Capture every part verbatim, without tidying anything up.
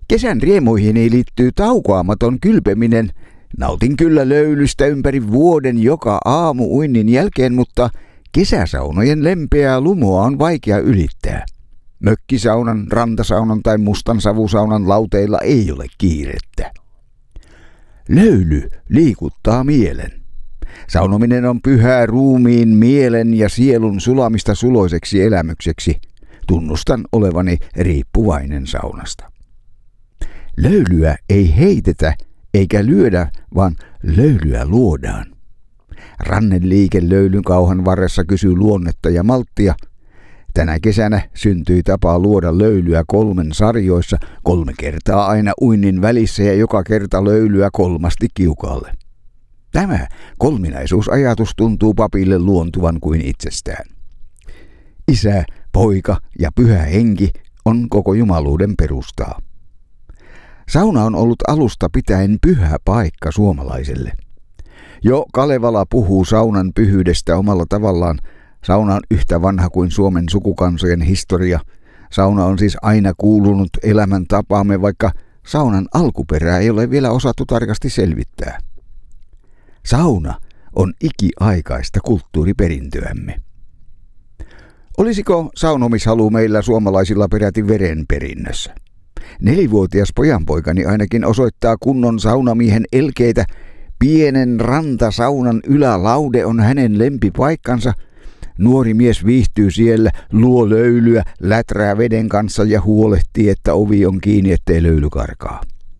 Kesän riemuihin liittyy taukoamaton kylpeminen. Nautin kyllä löylystä ympäri vuoden joka aamu uinnin jälkeen, mutta kesäsaunojen lempeää lumoa on vaikea ylittää. Mökkisaunan, rantasaunan tai mustan savusaunan lauteilla ei ole kiirettä. Löyly liikuttaa mielen. Saunominen on pyhää ruumiin, mielen ja sielun sulamista suloiseksi elämykseksi. Tunnustan olevani riippuvainen saunasta. Löylyä ei heitetä eikä lyödä, vaan löylyä luodaan. Ranneliike löylyn kauhan varressa kysyy luonnetta ja malttia. Tänä kesänä syntyi tapa luoda löylyä kolmen sarjoissa, kolme kertaa aina uinnin välissä ja joka kerta löylyä kolmasti kiukaalle. Tämä kolminaisuusajatus tuntuu papille luontuvan kuin itsestään. Isä, poika ja pyhä henki on koko jumaluuden perustaa. Sauna on ollut alusta pitäen pyhä paikka suomalaiselle. Jo Kalevala puhuu saunan pyhyydestä omalla tavallaan. Sauna on yhtä vanha kuin Suomen sukukansojen historia. Sauna on siis aina kuulunut elämäntapaamme, vaikka saunan alkuperää ei ole vielä osattu tarkasti selvittää. Sauna on ikiaikaista kulttuuriperintöämme. Olisiko saunomishalu meillä suomalaisilla peräti verenperinnössä? Nelivuotias pojanpoikani ainakin osoittaa kunnon saunamiehen elkeitä. Pienen rantasaunan ylälaude on hänen lempipaikkansa. Nuori mies viihtyy siellä, luo löylyä, läträä veden kanssa ja huolehtii, että ovi on kiinni, ettei löyly karkaa.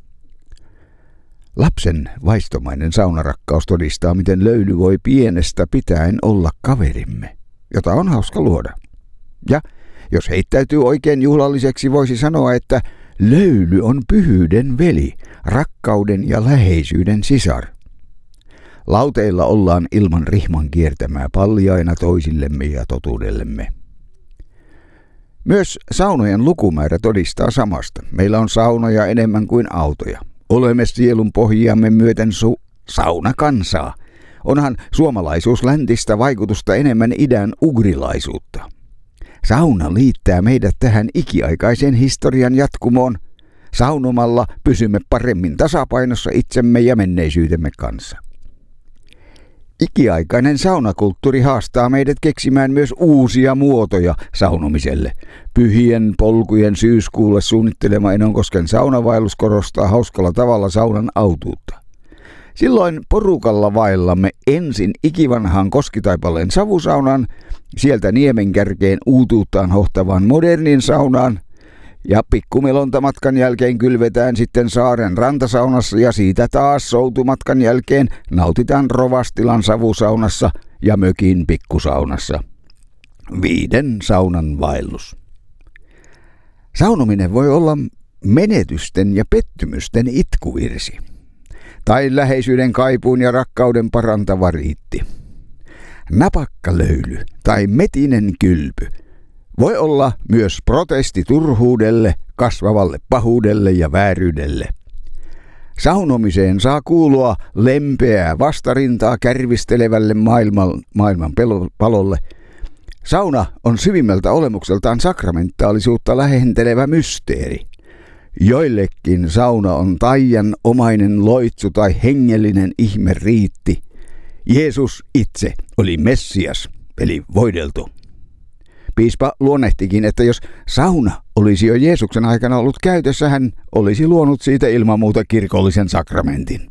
Lapsen vaistomainen saunarakkaus todistaa, miten löyly voi pienestä pitäen olla kaverimme, jota on hauska luoda. Ja jos heittäytyy oikein juhlalliseksi, voisi sanoa, että löyly on pyhyyden veli, rakkauden ja läheisyyden sisar. Lauteilla ollaan ilman rihman kiertämää paljaina toisillemme ja totuudellemme. Myös saunojen lukumäärä todistaa samasta. Meillä on saunoja enemmän kuin autoja. Olemme sielun pohjiamme myöten su- saunakansaa. Onhan suomalaisuus läntistä vaikutusta enemmän idän ugrilaisuutta. Sauna liittää meidät tähän ikiaikaisen historian jatkumoon. Saunomalla pysymme paremmin tasapainossa itsemme ja menneisyytemme kanssa. Ikiaikainen saunakulttuuri haastaa meidät keksimään myös uusia muotoja saunomiselle. Pyhien polkujen syyskuulle suunnittelema Enonkosken saunavaellus korostaa hauskalla tavalla saunan autuutta. Silloin porukalla vaellamme ensin ikivanhaan Koskitaipaleen savusaunan, sieltä Niemenkärkeen uutuuttaan hohtavaan modernin saunaan, ja pikkumelontamatkan jälkeen kylvetään sitten saaren rantasaunassa ja siitä taas soutumatkan jälkeen nautitaan Rovastilan savusaunassa ja mökin pikkusaunassa. Viiden saunan vaellus. Saunominen voi olla menetysten ja pettymysten itkuvirsi. Tai läheisyyden kaipuun ja rakkauden parantava riitti. Napakkalöyly tai metinen kylpy voi olla myös protesti turhuudelle, kasvavalle pahuudelle ja vääryydelle. Saunomiseen saa kuulua lempeää vastarintaa kärvistelevälle maailman, maailman palolle. Sauna on syvimmältä olemukseltaan sakramentaalisuutta lähentelevä mysteeri. Joillekin sauna on taian omainen loitsu tai hengellinen ihmeriitti. Jeesus itse oli Messias, eli voideltu. Piispa luonnehtikin, että jos sauna olisi jo Jeesuksen aikana ollut käytössä, hän olisi luonut siitä ilman muuta kirkollisen sakramentin.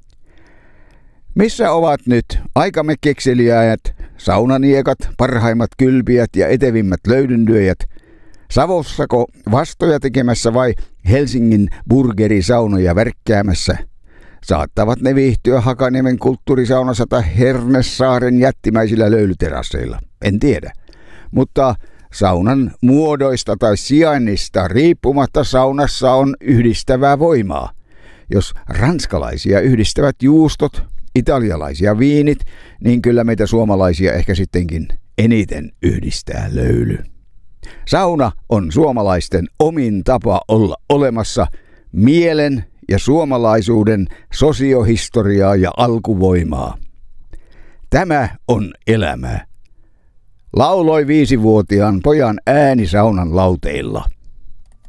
Missä ovat nyt aikamme kekseliäät, saunaniekat, parhaimmat kylpijät ja etevimmät löydynlyöjät? Savossako vastoja tekemässä vai Helsingin burgerisaunoja värkkäämässä? Saattavat ne viihtyä Hakaniemen kulttuurisaunassa tai Hernesaaren jättimäisillä löylyterasseilla. En tiedä. Mutta saunan muodoista tai sijainnista riippumatta saunassa on yhdistävää voimaa. Jos ranskalaisia yhdistävät juustot, italialaisia viinit, niin kyllä meitä suomalaisia ehkä sittenkin eniten yhdistää löyly. Sauna on suomalaisten omin tapa olla olemassa, mielen ja suomalaisuuden sosiohistoriaa ja alkuvoimaa. Tämä on elämää. Lauloi viisivuotiaan pojan ääni saunan lauteilla.